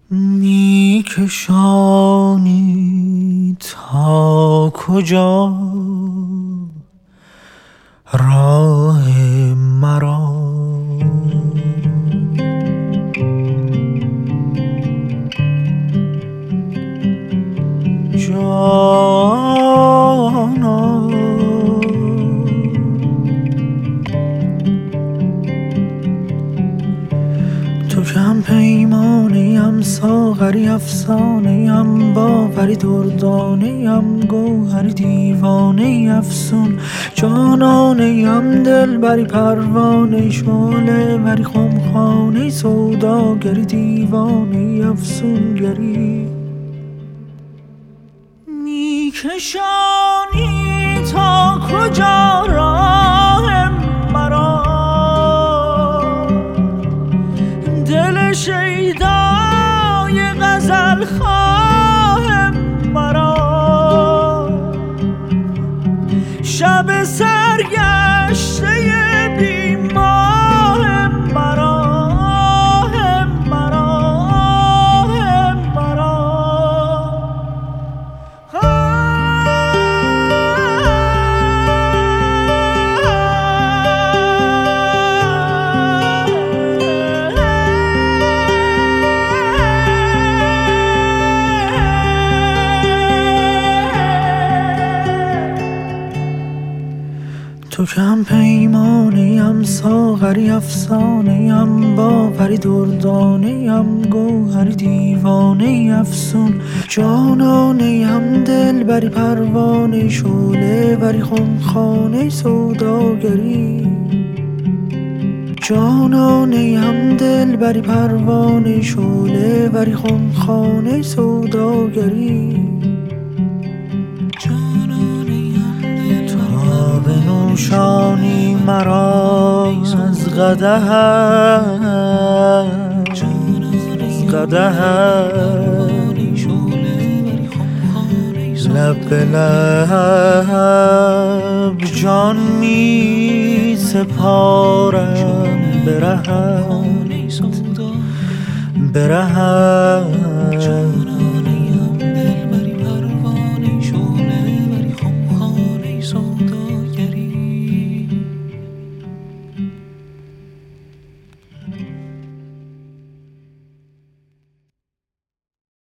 میکشانی تا کجا راه مرا؟ جانا تو کم پیمانیم، ساغری افسانه‌ام، باوری دردانه‌ام، گوهری دیوانه افسون، جانانه‌ام، دلبری پروانه، شعله بری خمخانه، سوداگری دیوانه افسونگری. میکشانی تا کجا راه مرا؟ دل شیدای غزل خواه مرا، شب سرگشته بیماه مرا، تو کم پیمانه‌ام، ساغری افسانه‌ام، باوری دردانه‌ام، گوهری دیوانه افسون، جانانه‌ام، دلبری پروانه، شعله بری خمخانه، سوداگری. جانانه‌ام، دلبری پروانه، شعله بری خمخانه، سوداگری. بنوشانی مرا از قدحت، لب به لب جان می سپارم به رهت.